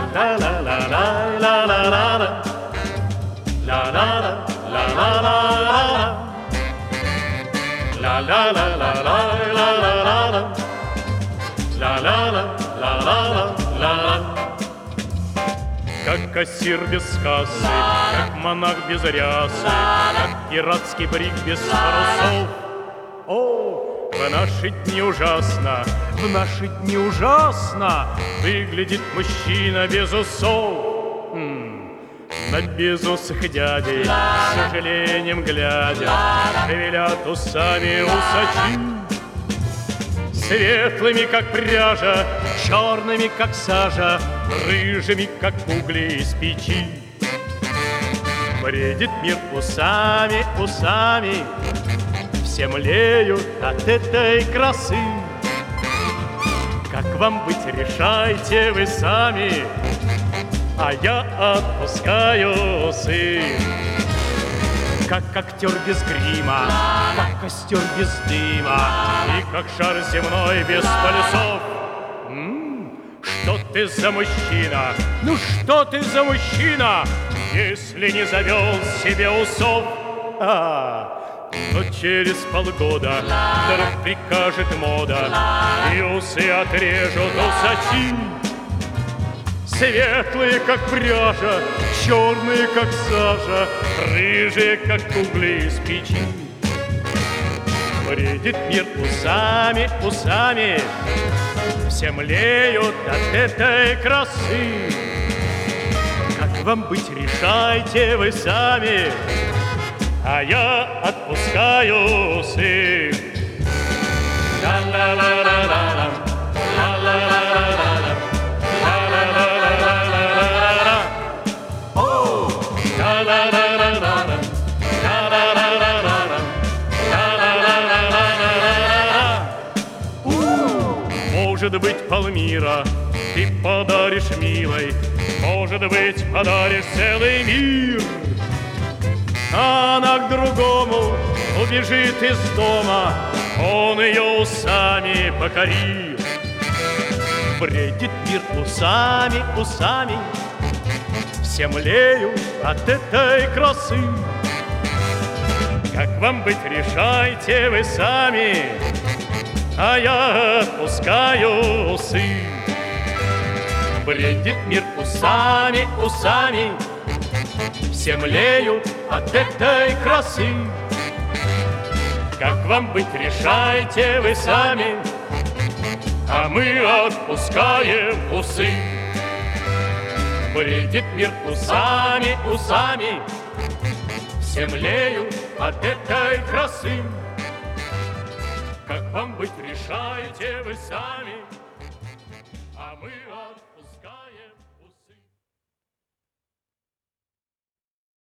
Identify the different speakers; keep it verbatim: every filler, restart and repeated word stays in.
Speaker 1: Ла-ла-ла-ла-ла-ла-ла. Ла-ла-ла-ла-ла-ла-ла. Ла-ла-ла-ла-ла-ла-ла-ла. Ла-ла-ла-ла-ла-ла-ла. Как кассир без кассы, как монах без рясы, как пиратский бриг без парусов. О, в наши дни ужасно, в наши дни ужасно выглядит мужчина без усов. М-м, на безусых дядей, с сожалением глядя, шевелят усами усачи. Светлыми, как пряжа, черными, как сажа, рыжими, как угли из печи. Бредит мир усами, усами, все млеют от этой красы. Как вам быть, решайте вы сами, а я отпускаю усы. Как актер без грима, как костер без дыма, и как шар земной без полюсов. М-м, что ты за мужчина? Ну что ты за мужчина, если не завел себе усов? А, но через полгода вдруг прикажет мода, и усы отрежут усачи. Светлые, как пряжа, черные, как сажа, рыжие, как угли из печи. Бредит мир усами, усами, все млеют от этой красы. Как вам быть, решайте вы сами, а я отпускаю усы. Ла-ла-ла-ла-ла-ла, ла-ла-ла-ла-ла-ла. Может быть, Палмира ты подаришь милой, может быть, подаришь целый мир. А она к другому убежит из дома, он ее усами покорит. Бредит мир усами, усами, все млеют от этой красы. Как вам быть, решайте вы сами, а я отпускаю усы. Бредит мир усами, усами, все млеют от этой красы. Как вам быть, решайте вы сами, а мы отпускаем усы. Бредит мир усами, усами, все млеют от этой красы. Как вам быть, решайте вы сами.